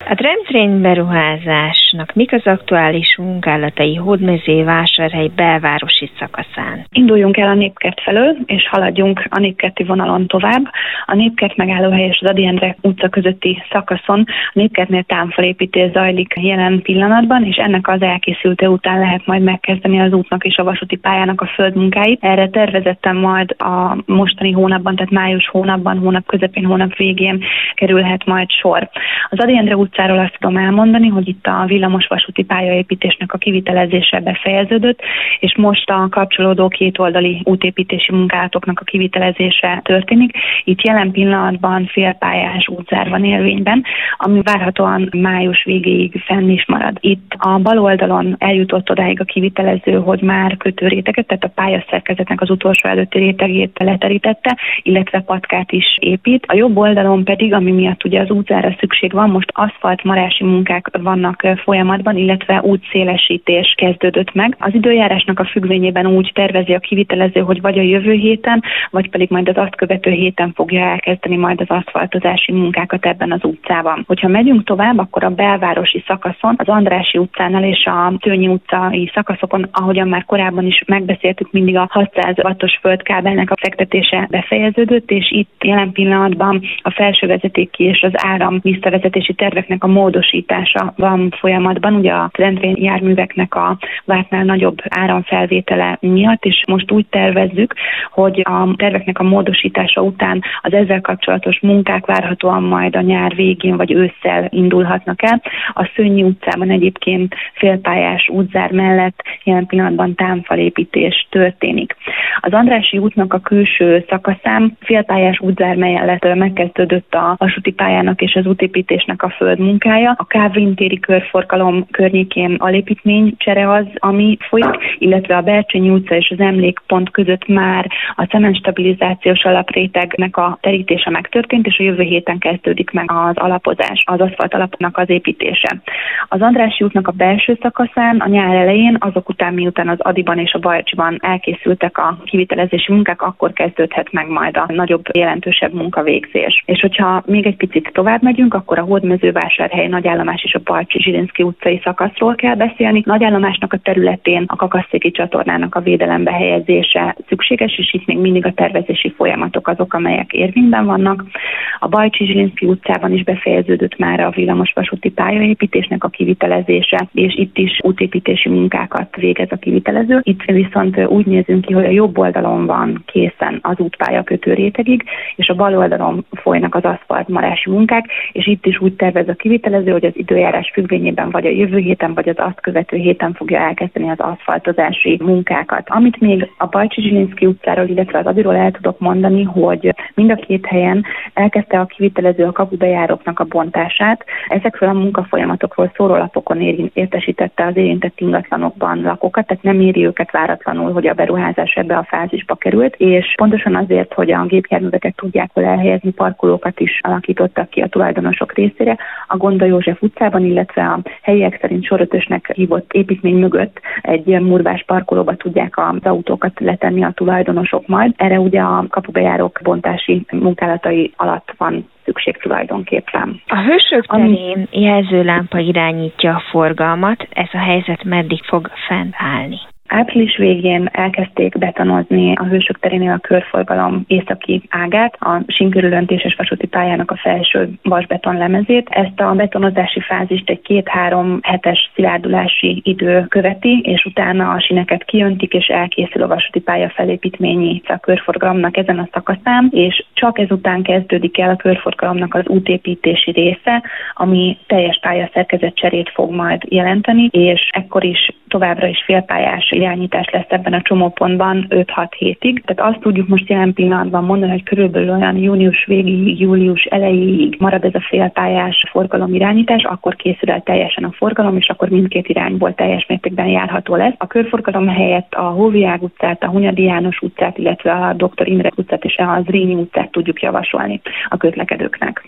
A tramtrain beruházásnak mik az aktuális munkálatai Hódmezővásárhely belvárosi szakaszán? Induljunk el a Népkert felől, és haladjunk a Népkerti vonalon tovább. A Népkert megállóhely és az Ady Endre utca közötti szakaszon a Népkertnél támfalépítés zajlik jelen pillanatban, és ennek az elkészülte után lehet majd megkezdeni az útnak és a vasúti pályának a földmunkáit. Erre tervezettem majd a mostani hónapban, tehát május hónapban, hónap közepén, hónap végén kerülhet majd sor. Az Ady Endre utcáról azt tudom elmondani, hogy itt a villamos vasúti pályaépítésnek a kivitelezése befejeződött, és most a kapcsolódó kétoldali útépítési munkálatoknak a kivitelezése történik. Itt jelen pillanatban félpályás útzár van érvényben, ami várhatóan május végéig fenn is marad. Itt a bal oldalon eljutott odáig a kivitelező, hogy már kötőréteget, tehát a pályaszerkezetnek az utolsó előtti rétegét leterítette, illetve patkát is épít. A jobb oldalon pedig, ami miatt ugye az útzárra szükség van, most aszfaltmarási munkák vannak folyamatban, illetve útszélesítés kezdődött meg. Az időjárásnak a függvényében úgy tervezi a kivitelező, hogy vagy a jövő héten, vagy pedig majd az azt követő héten fogja elkezdeni majd az aszfaltozási munkákat ebben az utcában. Hogyha megyünk tovább, akkor a belvárosi szakaszon, az Andrássy utcánál és a Szőnyi utcai szakaszokon, ahogyan már korábban is megbeszéltük, mindig a 600 wattos földkábelnek a fektetése befejeződött, és itt jelen pillanatban a felsővezetéki és az áram visszavezetési terveknek a módosítása van folyamatban, ugye a tramtrain járműveknek a vártnál nagyobb áramfelvétele miatt, és most úgy tervezzük, hogy a terveknek a módosítása után az ezzel kapcsolatos munkák várhatóan majd a nyár végén vagy ősszel indulhatnak el. A Szőnyi utcában egyébként félpályás útzár mellett jelen pillanatban támfalépítés történik. Az Andrássy útnak a külső szakaszán félpályás útzár mellett megkezdődött a vasúti pályának és az útépítésnek a földmunkája. A Kávin téri körforgalom környékén alépítménycsere az, ami folyik, illetve a Bercsényi utca és az Emlékpont között már a cementstabilizációs alaprétegnek a terítése megtörtént, és a jövő héten kezdődik meg az alapozás, az aszfalt alapnak az építése. Az Andrássy útnak a belső szakaszán a nyár elején, azok után miután az Adyban és a Bajcsiban elkészültek a kivitelezési munkák, akkor kezdődhet meg majd a nagyobb, jelentősebb munkavégzés. És hogyha még egy picit tovább megyünk, akkor a Hódmezővásárhely nagyállomás és a Palcsi-Zsilinszky utcai szakaszról kell beszélni. Nagyállomásnak a területén a Kakaszszéki csatornának a védelembe helyezése szükséges, és itt még mindig a tervezési folyamatok azok, amelyek érvényben vannak. A Balcsi-Zsilinszky utcában is befejeződött már a villamosvasúti pályaépítésnek a kivitelezése, és itt is útépítési munkákat végez a kivitelező. Itt viszont úgy nézünk ki, hogy a jobb oldalon van készen az útpálya kötőrétegig, és a bal oldalon folynak az aszfaltmarási munkák, és itt is úgy tervez a kivitelező, hogy az időjárás függvényében vagy a jövő héten, vagy az azt követő héten fogja elkezdeni az aszfaltozási munkákat. Amit még a Balcsi-Zsilinszky utcáról, illetve az Adyról el tudok mondani, hogy mind a két helyen elkezdte a kivitelező a kapubejáróknak a bontását. Ezekről a munkafolyamatokról szórólapokon értesítette az érintett ingatlanokban lakókat, tehát nem éri őket váratlanul, hogy a beruházás ebbe a fázisba került, és pontosan azért, hogy a gépjárműveket tudják hol elhelyezni, parkolókat is alakítottak ki a tulajdonosok részére. A Gonda József utcában, illetve a helyiek szerint sorötösnek hívott építmény mögött egy murvás parkolóba tudják az autókat letenni a tulajdonosok majd. Erre ugye a kapubejárók bontási munkálatai alatt van szükség tulajdonképpen. A Hősök terén jelzőlámpa irányítja a forgalmat, ez a helyzet meddig fog fennállni? Április végén elkezdték betonozni a Hősök terénél a körforgalom északi ágát, a sínkörülöntéses vasúti pályának a felső vasbeton lemezét. Ezt a betonozási fázist egy 2-3 hetes szilárdulási idő követi, és utána a síneket kijöntik, és elkészül a vasúti pálya felépítményi a körforgalomnak ezen a szakaszán, és csak ezután kezdődik el a körforgalomnak az útépítési része, ami teljes pályaszerkezet cserét fog majd jelenteni, és ekkor is továbbra is félpályás irányítás lesz ebben a csomópontban 5-6 hétig. Tehát azt tudjuk most jelen pillanatban mondani, hogy körülbelül olyan június végéig, július elejéig marad ez a félpályás forgalomirányítás, akkor készül el teljesen a forgalom, és akkor mindkét irányból teljes mértékben járható lesz. A körforgalom helyett a Hóviág utcát, a Hunyadi János utcát, illetve a Dr. Imre utcát és a Zrínyi utcát tudjuk javasolni a közlekedőknek.